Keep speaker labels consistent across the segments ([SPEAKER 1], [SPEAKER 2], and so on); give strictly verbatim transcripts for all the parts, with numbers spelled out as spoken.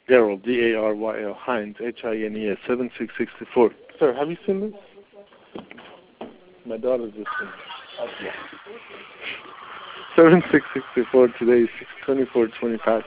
[SPEAKER 1] Daryl, D A R Y L, Hines, H I N E S, seven six six four. Sir, have you seen this? My daughter's just seen it. Okay. seven six six four, today is six twenty-four twenty-five.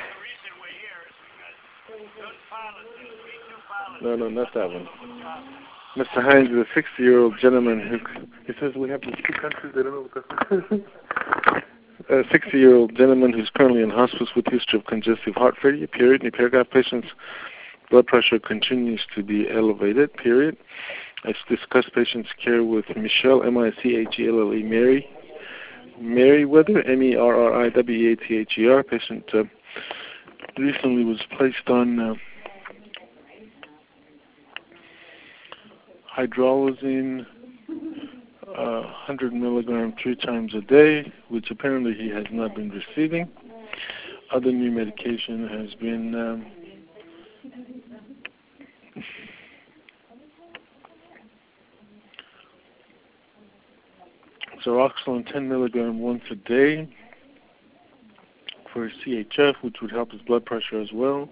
[SPEAKER 1] No, no, not that one. Mister Hines is a sixty-year-old gentleman who, he says we have these two countries, I don't know what that's a sixty-year-old gentleman who's currently in hospice with history of congestive heart failure, period. In the paragraph, patient's blood pressure continues to be elevated, period. I discussed patient's care with Michelle, M I C H E L L E, Mary, Merriweather, M E R R I W E A T H E R. Patient uh, recently was placed on uh, hydralazine, uh, one hundred milligrams three times a day, which apparently he has not been receiving. Other new medication has been um, Zeroxolone ten milligrams once a day for his C H F, which would help his blood pressure as well.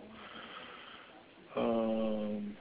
[SPEAKER 1] Um,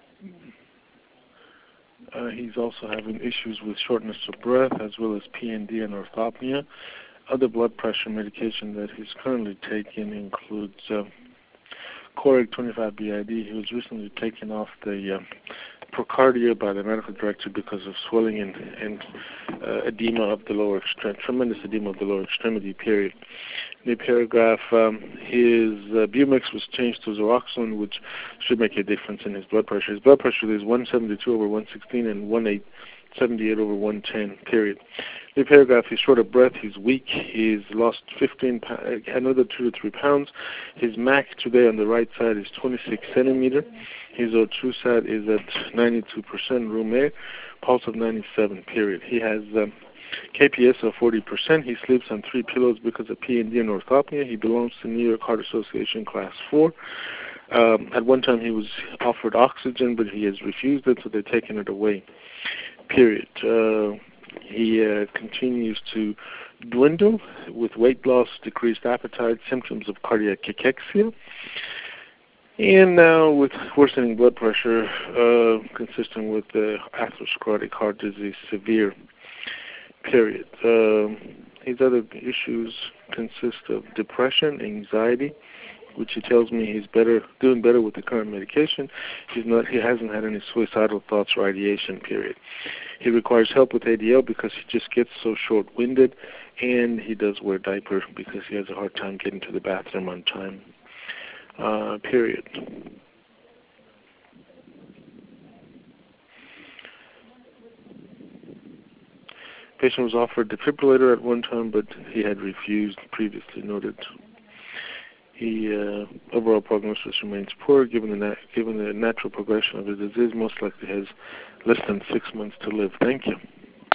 [SPEAKER 1] uh, he's also having issues with shortness of breath as well as P N D and orthopnea. Other blood pressure medication that he's currently taking includes uh, Coreg twenty-five B I D. He was recently taken off the uh, Procardia by the medical director because of swelling and, and uh, edema of the lower extremity, tremendous edema of the lower extremity, period. In the paragraph, um, his uh, Bumix was changed to Zeroxolone, which should make a difference in his blood pressure. His blood pressure is one seventy-two over one sixteen and one seventy-eight over one ten, period. In the paragraph, he's short of breath, he's weak, he's lost fifteen, another two to three pounds. His M A C today on the right side is twenty-six centimeter. His Otrusat is at ninety-two percent room air, pulse of ninety-seven, period. He has um, K P S of forty percent. He sleeps on three pillows because of P N D and orthopnea. He belongs to New York Heart Association Class four. Um, at one time he was offered oxygen, but he has refused it, so they're taking it away, period. Uh, he uh, continues to dwindle with weight loss, decreased appetite, symptoms of cardiac cachexia. And now with worsening blood pressure, uh, consistent with the atherosclerotic heart disease, severe, period. Um, his other issues consist of depression, anxiety, which he tells me he's better, doing better with the current medication. He's not, he hasn't had any suicidal thoughts or ideation, period. He requires help with A D L because he just gets so short-winded, and he does wear diaper because he has a hard time getting to the bathroom on time. Uh, period. Patient was offered defibrillator at one time, but he had refused, previously noted. He uh, overall prognosis remains poor, given the nat- given the natural progression of his disease. Most likely has less than six months to live. Thank you.